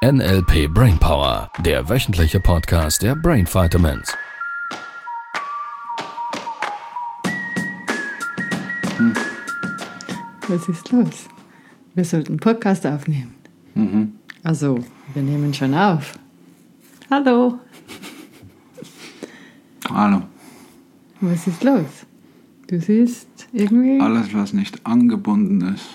NLP Brainpower, der wöchentliche Podcast der Brain Vitamins. Was ist los? Wir sollten einen Podcast aufnehmen. Also, wir nehmen schon auf. Hallo. Hallo. Was ist los? Du siehst irgendwie... Alles, was nicht angebunden ist.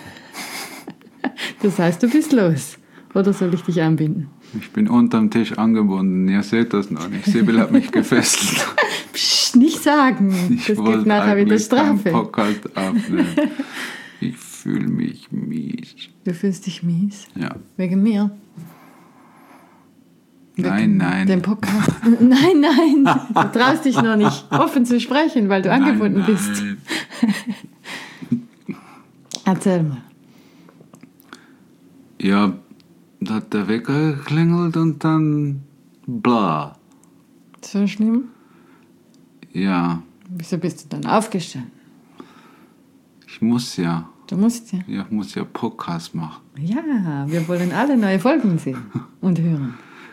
Das heißt, du bist los. Oder soll ich dich anbinden? Ich bin unterm Tisch angebunden. Ihr seht das noch nicht. Sibyl hat mich gefesselt. Psst, nicht sagen. Das gibt nachher wieder Strafe. Podcast aufnehmen. Ich fühle mich mies. Du fühlst dich mies? Ja. Wegen mir? Nein. Den Podcast? Nein. Du traust dich noch nicht offen zu sprechen, weil du angebunden bist. Erzähl mal. Ja, da hat der Wecker geklingelt und dann bla. So schlimm? Ja. Wieso bist du dann aufgestanden? Ich muss ja. Du musst ja. Ja, ich muss ja Podcast machen. Ja, wir wollen alle neue Folgen sehen und hören.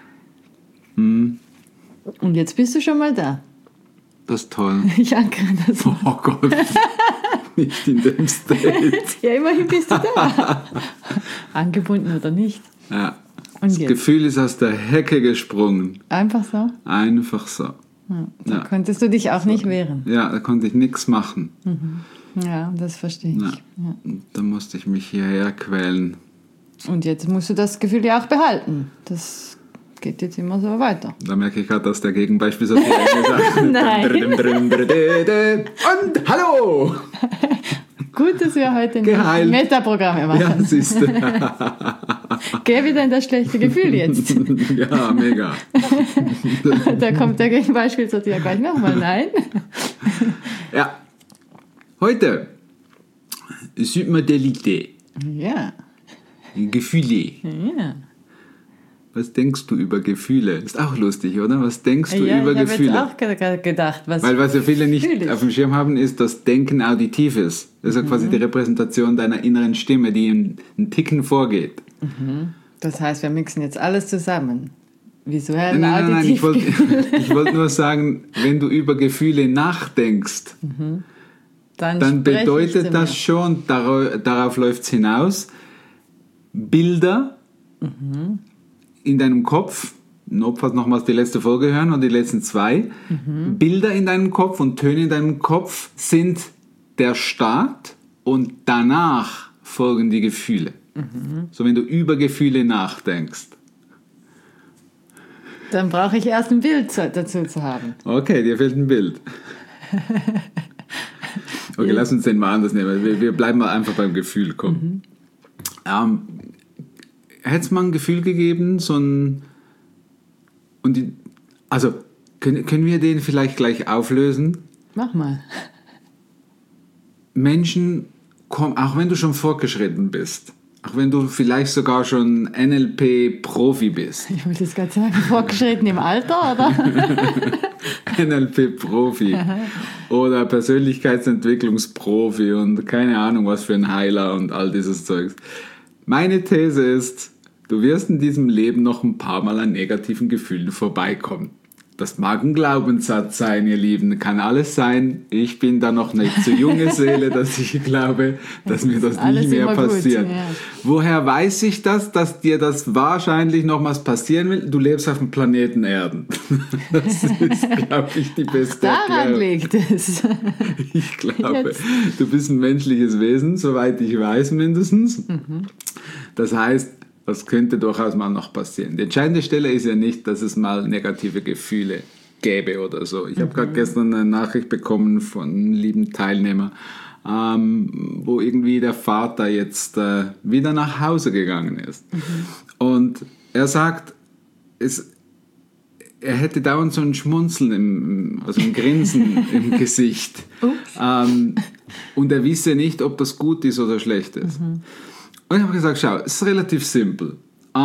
Und jetzt bist du schon mal da. Das ist toll. Ich ankere das. Oh Gott. Nicht in dem State. Ja, immerhin bist du da. Angebunden oder nicht. Ja. Und Das jetzt? Gefühl ist aus der Hecke gesprungen. Einfach so? Einfach so. Ja, da konntest du dich auch nicht wehren. Ja, da konnte ich nichts machen. Ja, das verstehe ich. Ja. Ja. Da musste ich mich hierher quälen. Und jetzt musst du das Gefühl ja auch behalten. Das geht jetzt immer so weiter. Da merke ich gerade, dass der Gegenbeispiel so viel gesagt hat. Nein. Und hallo! Gut, dass wir heute nicht Geheilt. Metaprogramme machen. Ja, siehst du. Geh wieder in das schlechte Gefühl jetzt. Ja, mega. Da kommt der Gegenbeispiel zu dir gleich nochmal. Nein. Ja. Heute Submodalité. Ja. Gefühle. Ja. Was denkst du über Gefühle? Ist auch lustig, oder? Was denkst du Ja, über ich habe Gefühle? jetzt auch gedacht, Weil was ja viele nicht fühl ich? auf dem Schirm haben, ist, dass Denken auditiv ist. Das ist ja quasi die Repräsentation deiner inneren Stimme, die einen Ticken vorgeht. Das heißt, wir mixen jetzt alles zusammen. Visuell, Nein, auditiv. ich wollte nur sagen, wenn du über Gefühle nachdenkst, dann spreche ich bedeutet zu das mir. schon, darauf läuft es hinaus, Bilder in deinem Kopf, notfalls nochmals die letzte Folge hören und die letzten 2, Bilder in deinem Kopf und Töne in deinem Kopf sind der Start und danach folgen die Gefühle. So, wenn du über Gefühle nachdenkst. Dann brauche ich erst ein Bild dazu zu haben. Okay, dir fehlt ein Bild. Okay, lass uns den mal anders nehmen. Wir bleiben mal einfach beim Gefühl. Komm. Hätte es mal ein Gefühl gegeben, können wir den vielleicht gleich auflösen? Mach mal. Menschen kommen, auch wenn du schon fortgeschritten bist, auch wenn du vielleicht sogar schon NLP-Profi bist. Ich wollte jetzt gerade sagen, fortgeschritten im Alter, oder? NLP-Profi oder Persönlichkeitsentwicklungsprofi und keine Ahnung was für ein Heiler und all dieses Zeugs. Meine These ist, du wirst in diesem Leben noch ein paar Mal an negativen Gefühlen vorbeikommen. Das mag ein Glaubenssatz sein, ihr Lieben, kann alles sein. Ich bin da noch nicht zu junge Seele, dass ich glaube, dass mir das nicht mehr passiert. Ja. Woher weiß ich das, dass dir das wahrscheinlich nochmals passieren will? Du lebst auf dem Planeten Erden. Das ist, glaube ich, die beste Daran Erklärung. liegt es. Ich glaube, Jetzt. du bist ein menschliches Wesen, soweit ich weiß mindestens. Das heißt, das könnte durchaus mal noch passieren. Die entscheidende Stelle ist ja nicht, dass es mal negative Gefühle gäbe oder so. Ich habe gerade gestern eine Nachricht bekommen von einem lieben Teilnehmer, wo irgendwie der Vater jetzt wieder nach Hause gegangen ist. Und er sagt, er hätte dauernd so ein Schmunzeln, also ein Grinsen im Gesicht. Und er wisse nicht, ob das gut ist oder schlecht ist. Und ich habe gesagt, schau, es ist relativ simpel.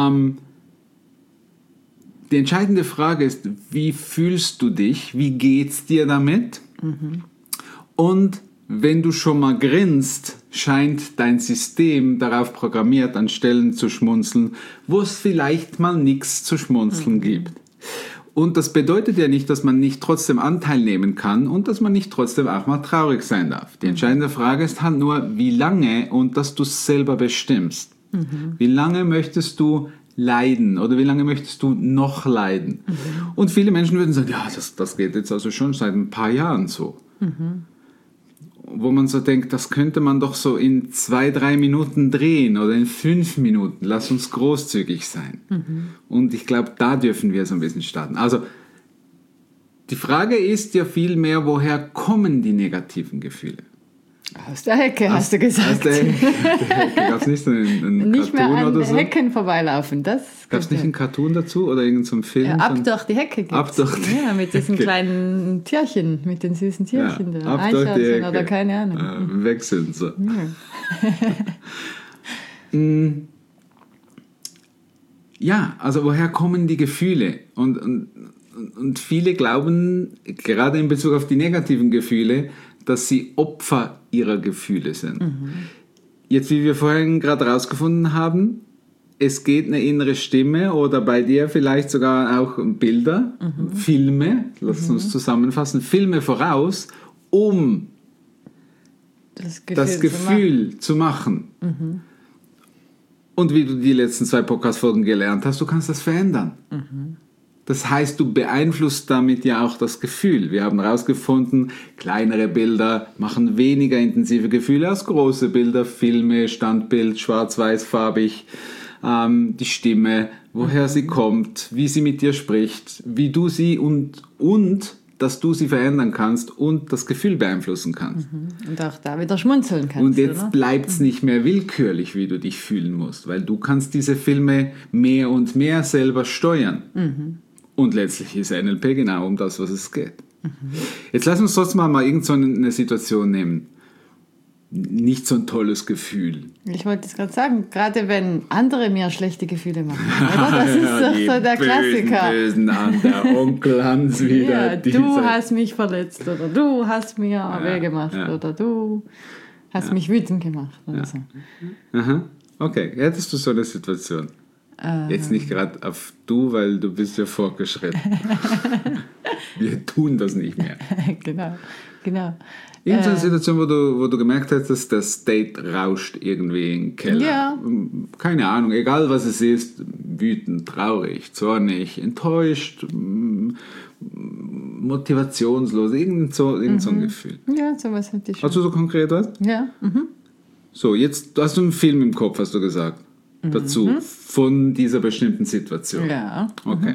Die entscheidende Frage ist, wie fühlst du dich? Wie geht's dir damit? Und wenn du schon mal grinst, scheint dein System darauf programmiert, an Stellen zu schmunzeln, wo es vielleicht mal nichts zu schmunzeln gibt. Und das bedeutet ja nicht, dass man nicht trotzdem Anteil nehmen kann und dass man nicht trotzdem auch mal traurig sein darf. Die entscheidende Frage ist halt nur, wie lange und dass du es selber bestimmst. Wie lange möchtest du leiden oder wie lange möchtest du noch leiden? Und viele Menschen würden sagen, ja, das geht jetzt also schon seit ein paar Jahren so. Wo man so denkt, das könnte man doch so in 2-3 Minuten drehen oder in 5 Minuten. Lass uns großzügig sein. Und ich glaube, da dürfen wir so ein bisschen starten. Also, die Frage ist ja vielmehr, woher kommen die negativen Gefühle? Aus der Hecke, hast du gesagt. Aus der Hecke. Gab es nicht so einen nicht Cartoon mehr an oder so? Hecken vorbeilaufen. Gab es nicht einen Cartoon dazu oder irgendeinen so Film? Ja, ab durch die Hecke gibt's. Ab durch die Ja, mit diesen Hecke. kleinen Tierchen, mit den süßen Tierchen. Ja, da. ab durch die Eichhörnchen Hecke. oder keine Ahnung. Weg sind sie. Ja, also woher kommen die Gefühle? Und viele glauben, gerade in Bezug auf die negativen Gefühle, dass sie Opfer ihrer Gefühle sind. Jetzt, wie wir vorhin gerade rausgefunden haben, es geht eine innere Stimme oder bei dir vielleicht sogar auch Bilder, Filme, lass uns zusammenfassen, Filme voraus, um das Gefühl zu machen. Und wie du die letzten 2 Podcast-Folgen gelernt hast, du kannst das verändern. Das heißt, du beeinflusst damit ja auch das Gefühl. Wir haben herausgefunden, kleinere Bilder machen weniger intensive Gefühle als große Bilder, Filme, Standbild, schwarz-weiß-farbig, die Stimme, woher sie kommt, wie sie mit dir spricht, wie du sie und dass du sie verändern kannst und das Gefühl beeinflussen kannst. Und auch da wieder schmunzeln kannst. Und jetzt bleibt es nicht mehr willkürlich, wie du dich fühlen musst, weil du kannst diese Filme mehr und mehr selber steuern. Und letztlich ist NLP genau um das, was es geht. Jetzt lass uns trotzdem mal irgend so eine Situation nehmen. Nicht so ein tolles Gefühl. Ich wollte es gerade sagen, gerade wenn andere mir schlechte Gefühle machen. Oder? Das ist doch so der Klassiker. Bösen an der Onkel Hans wieder. Ja, du hast mich verletzt oder du hast mir weh gemacht oder du hast mich wütend gemacht. Oder so. Aha. Okay, hättest du so eine Situation? Jetzt nicht gerade auf du, weil du bist ja fortgeschritten. Wir tun das nicht mehr. Genau. Irgendeine Situation, wo du gemerkt hast, dass das Date rauscht irgendwie in den Keller. Ja. Keine Ahnung, egal was es ist, wütend, traurig, zornig, enttäuscht, motivationslos, irgend so ein Gefühl. Ja, sowas hätte ich schon. Hast du so konkret was? Ja. So, jetzt hast du einen Film im Kopf, hast du gesagt, dazu, von dieser bestimmten Situation. Ja. Okay.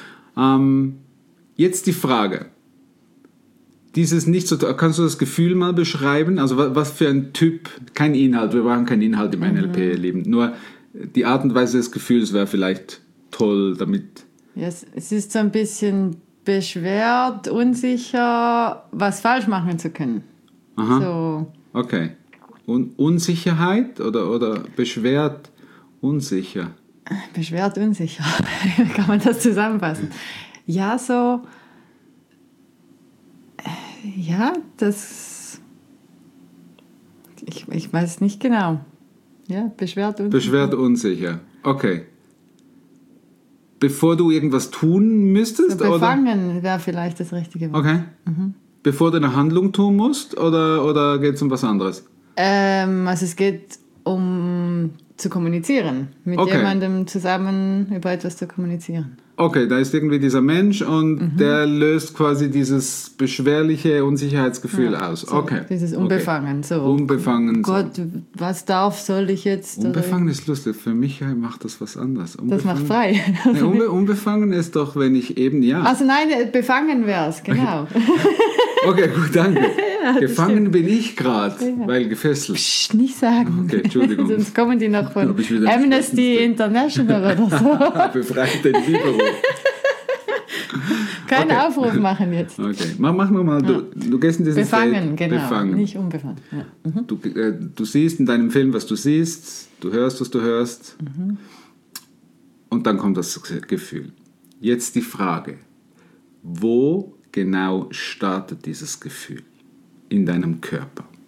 Jetzt die Frage. Dieses nicht so, kannst du das Gefühl mal beschreiben? Also was für ein Typ, kein Inhalt, wir brauchen keinen Inhalt im NLP, ihr Lieben. Nur die Art und Weise des Gefühls wäre vielleicht toll, damit... Ja, es ist so ein bisschen beschwert, unsicher, was falsch machen zu können. Aha, So. okay. Und Unsicherheit oder beschwert, unsicher? Beschwert, unsicher. Kann man das zusammenfassen? Ja, so... Ja, das... Ich weiß nicht genau. Ja, beschwert, unsicher. Beschwert, unsicher. Okay. Bevor du irgendwas tun müsstest? So befangen wäre vielleicht das richtige Wort. Okay. Bevor du eine Handlung tun musst oder geht es um was anderes? Also es geht um zu kommunizieren. Mit jemandem zusammen über etwas zu kommunizieren. Okay, da ist irgendwie dieser Mensch und der löst quasi dieses beschwerliche Unsicherheitsgefühl aus. So, Okay. Dieses Unbefangen. So. Unbefangen. Gott, was soll ich jetzt? Unbefangen ist lustig. Für mich macht das was anderes. Das macht frei. Nee, unbefangen ist doch, wenn ich eben, Also nein, befangen wär's, genau. Okay, gut, danke. Gefangen bin ich gerade, weil gefesselt. Psst, nicht sagen. Okay, Entschuldigung. Sonst kommen die noch von Hab ich wieder Amnesty International oder so. Befreit den Lieferung. Keinen Aufruf machen jetzt. Okay, machen wir mal. Du gehst in dieses Befangen, Date, genau. befangen. Nicht unbefangen. Ja. Du siehst in deinem Film, was du siehst, du hörst, was du hörst und dann kommt das Gefühl. Jetzt die Frage, wo genau startet dieses Gefühl in deinem Körper?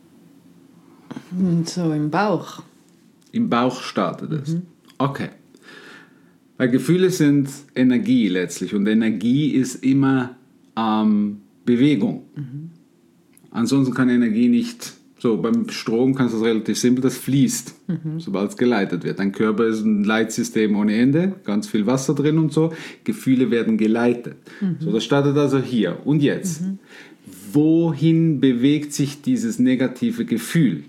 Und so im Bauch. Im Bauch startet es. Okay. Weil Gefühle sind Energie letztlich und Energie ist immer Bewegung. Ansonsten kann Energie nicht, so beim Strom kannst du es relativ simpel, das fließt, sobald es geleitet wird. Dein Körper ist ein Leitsystem ohne Ende, ganz viel Wasser drin und so. Gefühle werden geleitet. So, das startet also hier und jetzt. Wohin bewegt sich dieses negative Gefühl?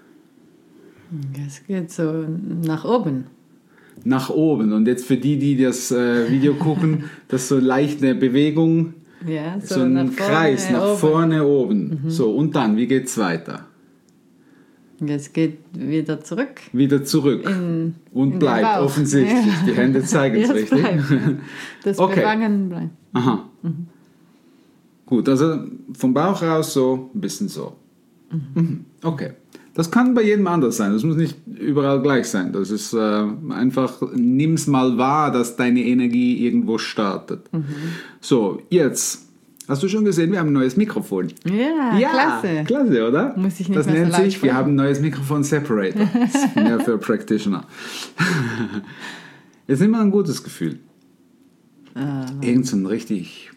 Es geht so nach oben. Nach oben. Und jetzt für die das Video gucken, das ist so leicht eine Bewegung, Ja, so ein Kreis nach vorne oben. So, und dann, wie geht es weiter? Es geht wieder zurück. Wieder zurück. Und bleibt offensichtlich. Die Hände zeigen es richtig. Das Okay. Befangen bleibt. Aha. Gut, also vom Bauch raus so, ein bisschen so. Okay. Das kann bei jedem anders sein. Das muss nicht überall gleich sein. Das ist einfach, nimm's mal wahr, dass deine Energie irgendwo startet. So, jetzt. Hast du schon gesehen, wir haben ein neues Mikrofon. Ja, klasse. Klasse, oder? Muss ich nicht das mehr so nennt laut sich, wir sprechen. haben ein neues Mikrofon Separator. Das ist mehr für Practitioner. Jetzt nehmen wir ein gutes Gefühl. Irgend so ein richtig...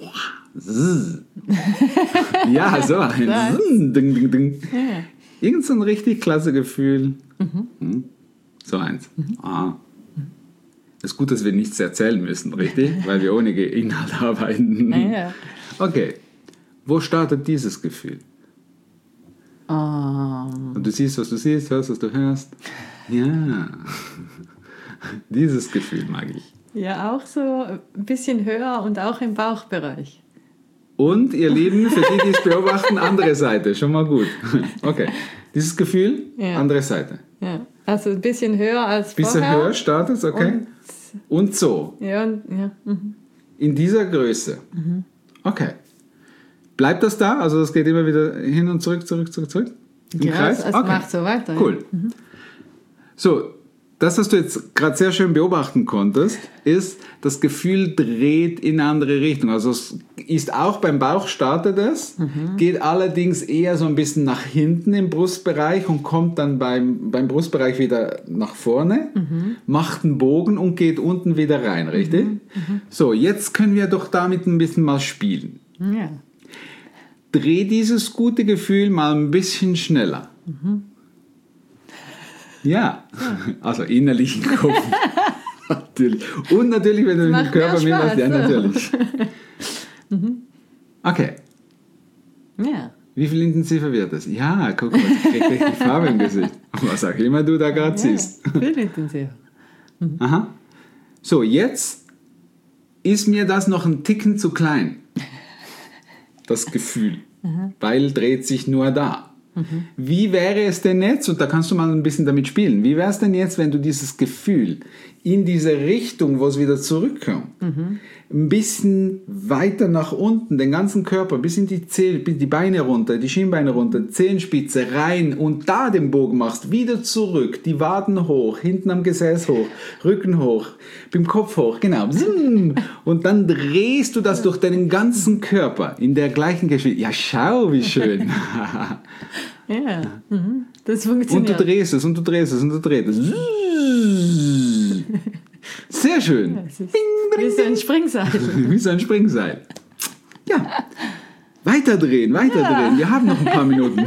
Ja, so ein Ding, ding, ding. Ja. Irgend so ein richtig klasse Gefühl. So eins. Ist gut, dass wir nichts erzählen müssen, richtig? Weil wir ohne Inhalt arbeiten. Ja. Okay. Wo startet dieses Gefühl? Und du siehst, was du siehst, hörst, was du hörst. Ja. Dieses Gefühl mag ich. Ja, auch so ein bisschen höher und auch im Bauchbereich. Und, ihr Lieben, für die es beobachten, andere Seite. Schon mal gut. Okay. Dieses Gefühl, Ja. andere Seite. Ja. Also ein bisschen höher als Bisschen vorher. höher startet es, okay? Und so. Ja, ja. In dieser Größe. Okay. Bleibt das da? Also das geht immer wieder hin und zurück, zurück, zurück, zurück? Im Ja, Kreis? es macht so weiter. Cool. So, das, was du jetzt gerade sehr schön beobachten konntest, ist, das Gefühl dreht in eine andere Richtung. Also es ist auch beim Bauch startet es, geht allerdings eher so ein bisschen nach hinten im Brustbereich und kommt dann beim Brustbereich wieder nach vorne, macht einen Bogen und geht unten wieder rein, richtig? So, jetzt können wir doch damit ein bisschen mal spielen. Ja. Dreh dieses gute Gefühl mal ein bisschen schneller. Ja, also innerlich im Kopf. Natürlich. Und natürlich, wenn du den macht Körper mehr mitmachst, ja, Spaß. natürlich. Okay, Ja. wie viel intensiver wird es? Ja, guck mal, ich krieg richtig Farbe im Gesicht. Was auch immer du da gerade siehst. Viel intensiver. Aha. So, jetzt ist mir das noch ein Ticken zu klein. Das Gefühl. Weil dreht sich nur da. Wie wäre es denn jetzt, und da kannst du mal ein bisschen damit spielen, wie wäre es denn jetzt, wenn du dieses Gefühl in diese Richtung, wo es wieder zurückkommt, ein bisschen weiter nach unten, den ganzen Körper, bis in die die Beine runter, die Schienbeine runter, Zehenspitze rein und da den Bogen machst, wieder zurück, die Waden hoch, hinten am Gesäß hoch, Rücken hoch, beim Kopf hoch, genau. Und dann drehst du das durch deinen ganzen Körper in der gleichen Geschwindigkeit. Ja, schau, wie schön. Ja. Das Und du funktioniert. drehst es und du drehst es und du drehst es. Sehr schön. Es ist wie so ein Springseil. Wie so ein Springseil. Ja. Weiterdrehen, weiterdrehen. Wir haben noch ein paar Minuten.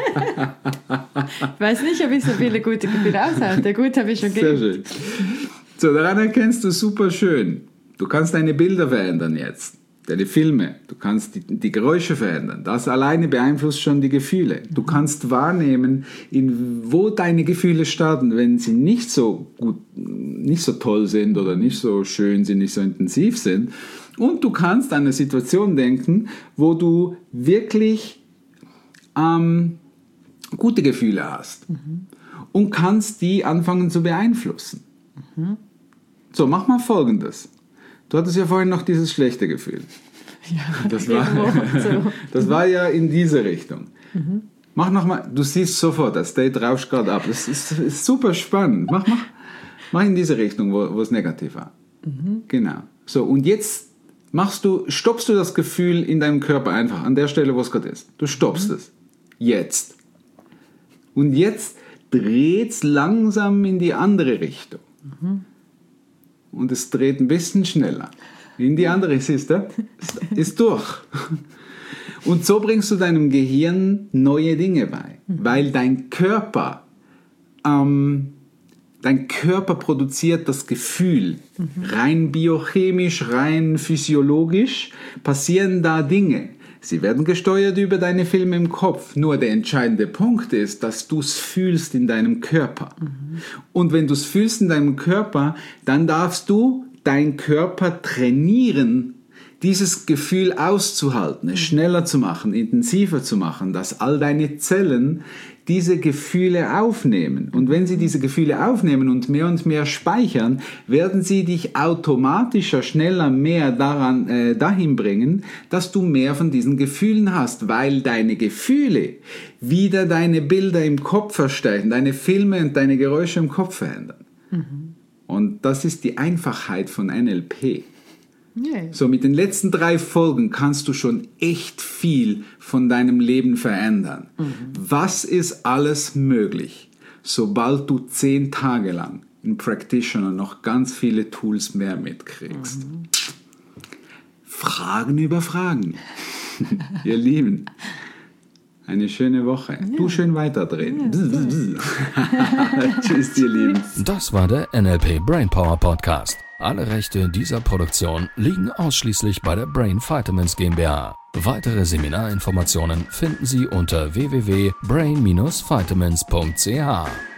Ich weiß nicht, ob ich so viele gute Gefühle aushalte. Gut, habe ich schon Sehr geübt. schön. So, daran erkennst du super schön. Du kannst deine Bilder verändern jetzt. Deine Filme. Du kannst die Geräusche verändern. Das alleine beeinflusst schon die Gefühle. Du kannst wahrnehmen, wo deine Gefühle starten, wenn sie nicht so gut, nicht so toll sind oder nicht so schön sind, nicht so intensiv sind. Und du kannst an eine Situation denken, wo du wirklich gute Gefühle hast. Und kannst die anfangen zu beeinflussen. So, mach mal Folgendes. Du hattest ja vorhin noch dieses schlechte Gefühl. Ja, Das war, so. das war ja in diese Richtung. Mach nochmal, du siehst sofort, das Date rauscht gerade ab. Das ist super spannend. Mach in diese Richtung, wo es negativ war. Genau. So, und jetzt stoppst du das Gefühl in deinem Körper einfach, an der Stelle, wo es gerade ist. Du stoppst es. Jetzt. Und jetzt dreht es langsam in die andere Richtung. Und es dreht ein bisschen schneller. In die andere, siehst du? Ist durch. Und so bringst du deinem Gehirn neue Dinge bei. Weil dein Körper produziert das Gefühl. Rein biochemisch, rein physiologisch passieren da Dinge. Sie werden gesteuert über deine Filme im Kopf. Nur der entscheidende Punkt ist, dass du es fühlst in deinem Körper. Und wenn du es fühlst in deinem Körper, dann darfst du deinen Körper trainieren, dieses Gefühl auszuhalten, es schneller zu machen, intensiver zu machen, dass all deine Zellen diese Gefühle aufnehmen. Und wenn sie diese Gefühle aufnehmen und mehr speichern, werden sie dich automatischer, schneller, mehr dahin bringen, dass du mehr von diesen Gefühlen hast, weil deine Gefühle wieder deine Bilder im Kopf verstärken, deine Filme und deine Geräusche im Kopf verändern. Und das ist die Einfachheit von NLP. Yeah. So, mit den letzten 3 Folgen kannst du schon echt viel von deinem Leben verändern. Was ist alles möglich, sobald du 10 Tage lang in Practitioner noch ganz viele Tools mehr mitkriegst? Fragen über Fragen. Ihr Lieben, eine schöne Woche. Ja. Du schön weiterdrehen. Ja, tschüss, ihr Lieben. Das war der NLP Brainpower Podcast. Alle Rechte dieser Produktion liegen ausschließlich bei der Brain Vitamins GmbH. Weitere Seminarinformationen finden Sie unter www.brain-vitamins.ch.